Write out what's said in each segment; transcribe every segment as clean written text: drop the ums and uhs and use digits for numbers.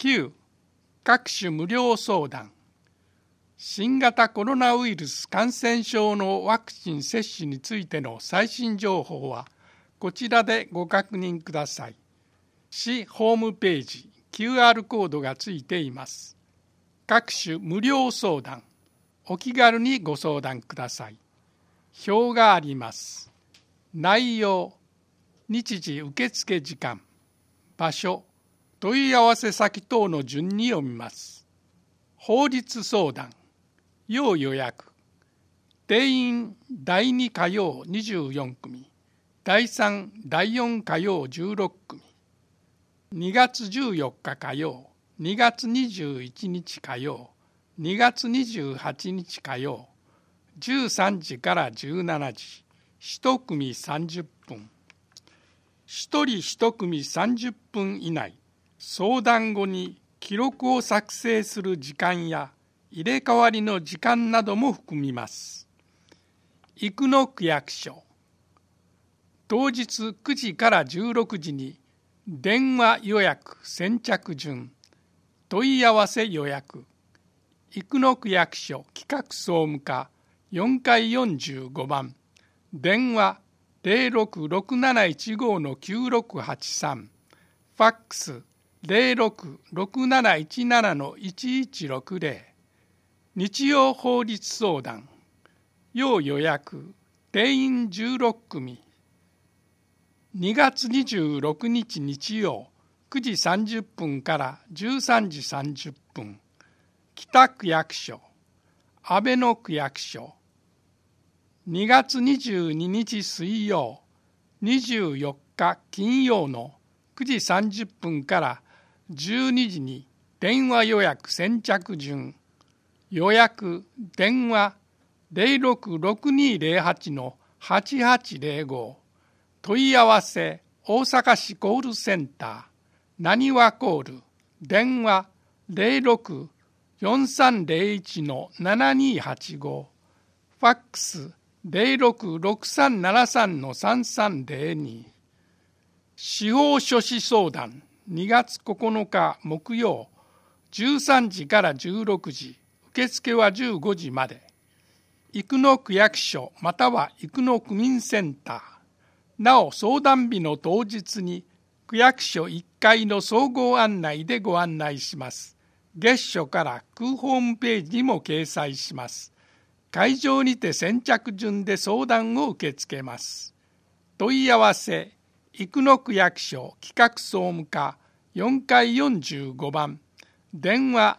9. 各種無料相談。新型コロナウイルス感染症のワクチン接種についての最新情報はこちらでご確認ください。市ホームページ QR コードがついています。各種無料相談。お気軽にご相談ください。表があります。内容、日時受付時間、場所、問い合わせ先等の順に読みます。法律相談、要予約、定員第2火曜24組、第3、第4火曜16組、2月14日火曜、2月21日火曜、2月28日火曜、13時から17時、1組30分。1人1組30分以内、相談後に記録を作成する時間や入れ替わりの時間なども含みます。生野区役所。当日9時から16時に電話予約先着順、問い合わせ予約、生野区役所企画総務課4階45番、電話066715-9683、ファックス066717-1160、日曜法律相談、要予約、定員16組、2月26日日曜9時30分から13時30分、北区役所、阿倍野区役所、2月22日水曜、24日金曜の9時30分から12時に電話予約先着順、予約電話 066208-8805、問い合わせ大阪市コールセンター、なにわコール、電話 064301-7285、ファックス066373-3302、司法書士相談2月9日木曜13時から16時、受付は15時まで。生野区役所または生野区民センター。なお相談日の当日に区役所1階の総合案内でご案内します。月初から区ホームページにも掲載します。会場にて先着順で相談を受け付けます。問い合わせ、生野区役所企画総務課4階45番、電話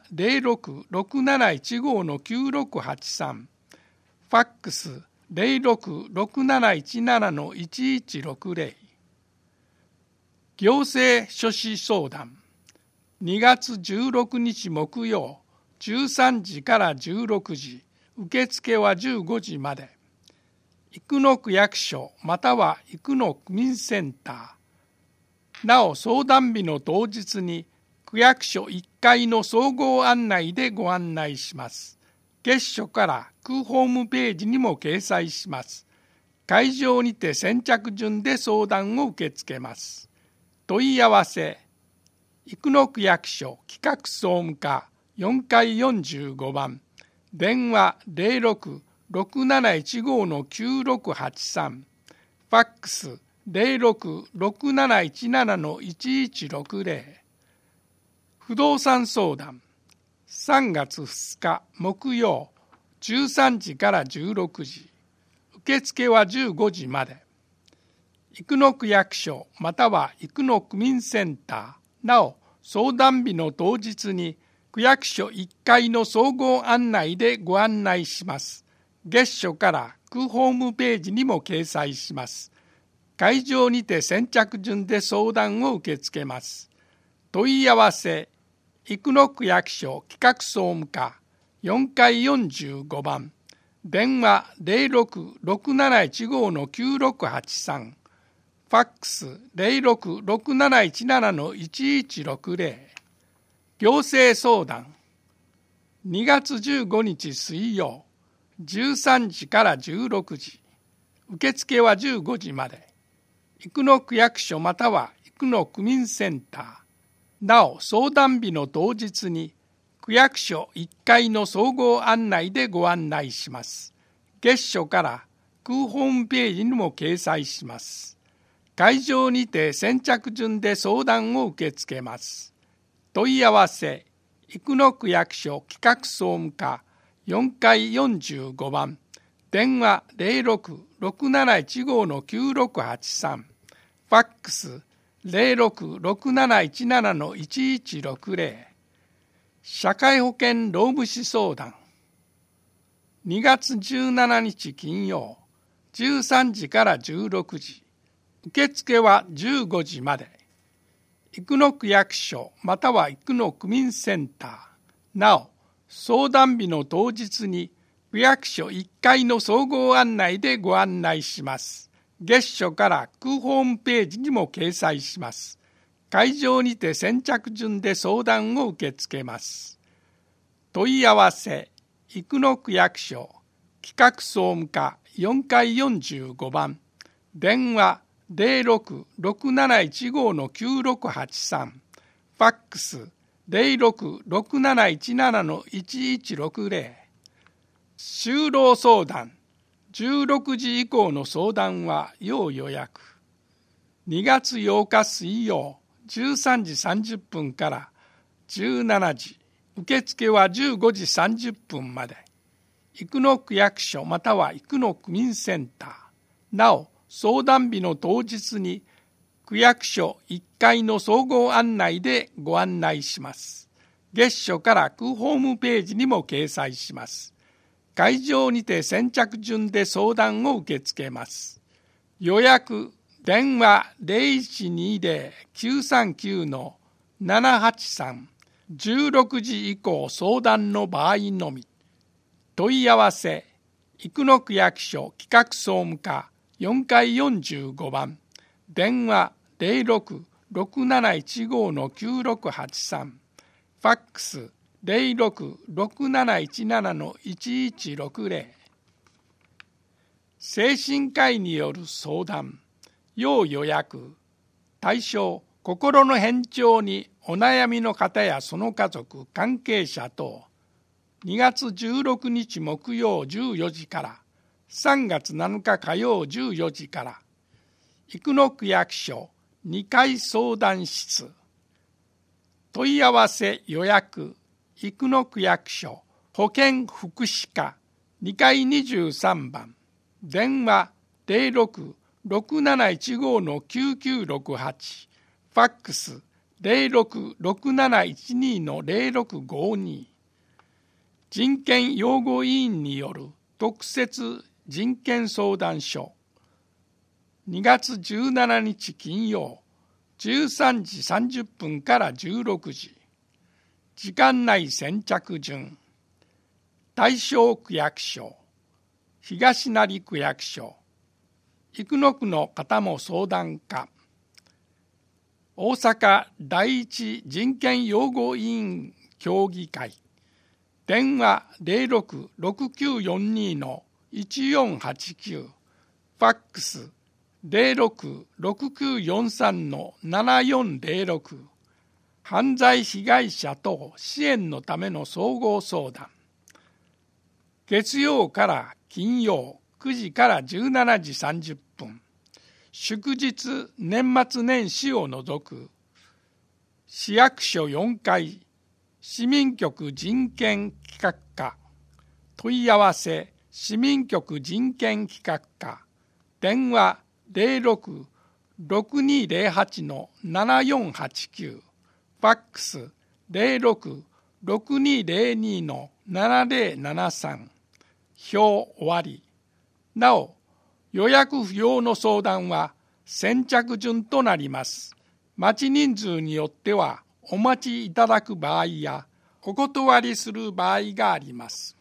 066715-9683、ファックス 066717-1160、行政書士相談、2月16日木曜13時から16時、受付は15時まで。生野区役所または生野区民センター。なお相談日の当日に区役所1階の総合案内でご案内します。月初から区ホームページにも掲載します。会場にて先着順で相談を受け付けます。問い合わせ、生野区役所企画総務課4階45番、電話 066715-9683、ファックス 066717-1160、不動産相談、3月2日木曜13時から16時、受付は15時まで。生野区役所または生野区民センター。なお相談日の当日に区役所1階の総合案内でご案内します。月初から区ホームページにも掲載します。会場にて先着順で相談を受け付けます。問い合わせ、生野区役所企画総務課4階45番、電話 066715-9683、ファックス 066717-1160、行政相談、2月15日水曜、13時から16時、受付は15時まで。生野区役所または生野区民センター。 なお、相談日の当日に区役所1階の総合案内でご案内します。月初から区ホームページにも掲載します。会場にて先着順で相談を受け付けます。問い合わせ、生野区役所企画総務課4階45番、電話06-6715-9683、ファックス06-6717-1160、社会保険労務士相談。2月17日金曜、13時から16時、受付は15時まで。生野区役所または生野区民センター。なお、相談日の当日に区役所1階の総合案内でご案内します。月初から区ホームページにも掲載します。会場にて先着順で相談を受け付けます。問い合わせ、生野区役所企画総務課4階45番、電話06-6715-9683、ファックス06-6717-1160、就労相談、16時以降の相談は要予約。2月8日水曜、13時30分から17時、受付は15時30分まで。生野区役所または生野区民センター。なお、相談日の当日に区役所1階の総合案内でご案内します。月初から区ホームページにも掲載します。会場にて先着順で相談を受け付けます。予約、電話0120-939-783、16時以降相談の場合のみ。問い合わせ、生野区役所企画総務課4階45番、電話06-6715-9683、ファックス06-6717-1160。精神科医による相談、要予約。対象、心の変調にお悩みの方やその家族、関係者等。2月16日木曜14時から3月7日火曜14時から、生野区役所2階相談室。問い合わせ予約、生野区役所保健福祉課2階23番、電話06-6715-9968、ファックス06-6712-0652。人権擁護委員による特設人権相談所。2月17日金曜、13時30分から16時。時間内先着順。大正区役所、東成区役所、生野区の方も相談課。大阪第一人権擁護委員協議会。電話06-6942-1489、ファックス06-6943-7406、犯罪被害者等支援のための総合相談。月曜から金曜9時から17時30分、祝日年末年始を除く、市役所4階市民局人権企画課。問い合わせ、市民局人権企画課。電話06-6208-7489、ファックス06-6202-7073。表終わり。なお、予約不要の相談は先着順となります。待ち人数によってはお待ちいただく場合やお断りする場合があります。